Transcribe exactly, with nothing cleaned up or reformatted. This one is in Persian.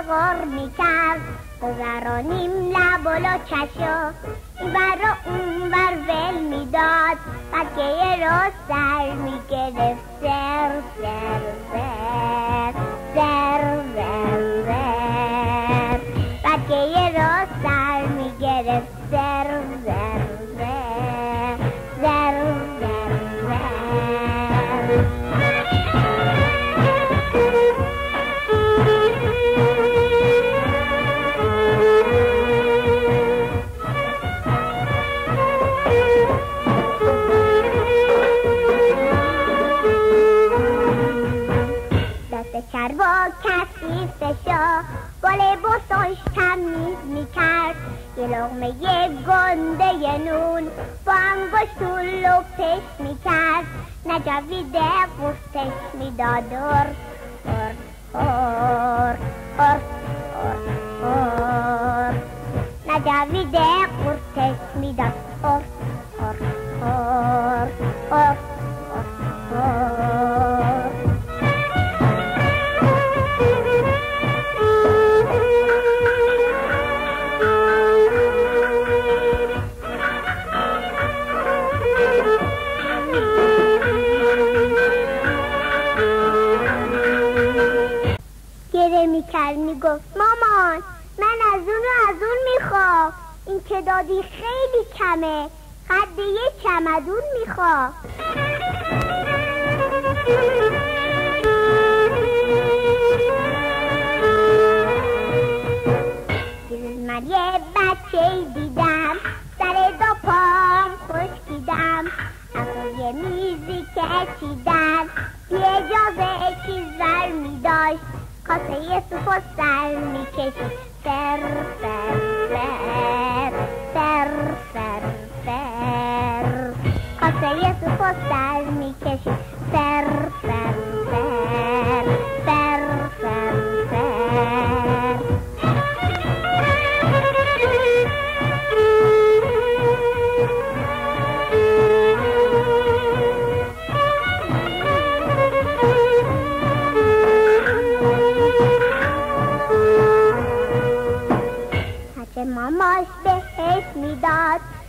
غر میکرد گذرانیم لب و لچشو این بر و اون بر ول میداد بکه رو سر میگرفت سر سر سر سر سر سر بکه رو سر میگرفت سر سر سر سر سر کربا کثیفشا گل بساش تمیز میکرد یه لغمه یه گنده نون با انگشت و لپش میکرد نجویده قورتش میداد اور اور اور اور اور نجویده قورتش میداد اور اور اور اور اور گره میکرد میگفت مامان من از اون و از اون میخوام این که دادی خیلی کمه قد یه چمدون میخوام دیروز من یه بچه دیدم سر دو پام خشکیدم از یه میزی که چیدن بی اجازه چیزر میداشت کاسه یه سوپ و سر میکشید سر سر سر سر سر سر کاسه یه سوپ و سر میکشید سر سر